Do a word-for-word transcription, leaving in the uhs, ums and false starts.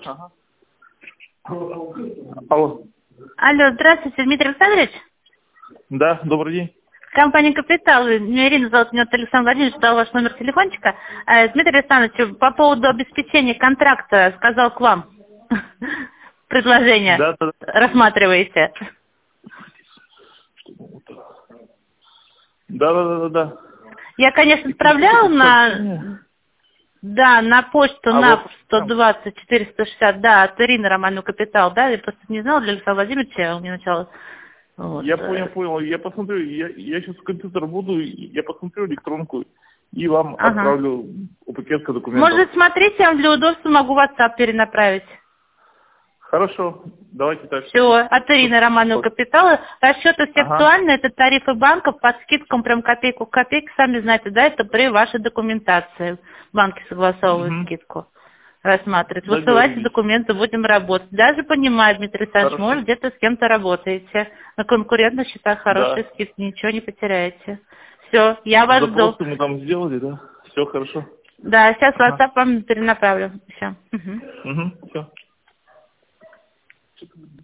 Ага. Алло. Алло, здравствуйте, Дмитрий Александрович. Да, добрый день. Компания «Капитал». Меня Ирина зовут, меня Александр Владимирович, дал ваш номер телефончика. Э, Дмитрий Александрович, по поводу обеспечения контракта сказал к вам. Предложение Да, да. рассматриваете. Да, да, да, да, да. Я, конечно, отправляла на... Да, на почту А на вот сто двадцать четыреста шестьдесят, да, от Ирины Романовны «Капитал», да, я просто не знала, для Александра Владимировича, у меня начало... Вот. Я понял, понял. Я посмотрю, я, я сейчас в компьютер буду, я посмотрю электронку и вам Ага. отправлю упаковку документов. Может, смотрите, я вам для удобства могу в WhatsApp перенаправить. Хорошо, давайте так. Все, от Ирины Романовны «Капитала». Расчеты все Ага. актуальны, это тарифы банков под скидком прям копейку в копейку, сами знаете, да, это при вашей документации. Банки согласовывают Угу. скидку, рассматривают. Высылайте Договорились. документы, будем работать. Даже понимаю, Дмитрий Александрович, Хорошо. может, где-то с кем-то работаете. На конкурентных счетах хорошие Да. скидки, ничего не потеряете. Все, я вас жду. Запросы мы там сделали, да? Все хорошо. Да, сейчас Ага. WhatsApp вам перенаправлю. Все. Угу. Угу, все.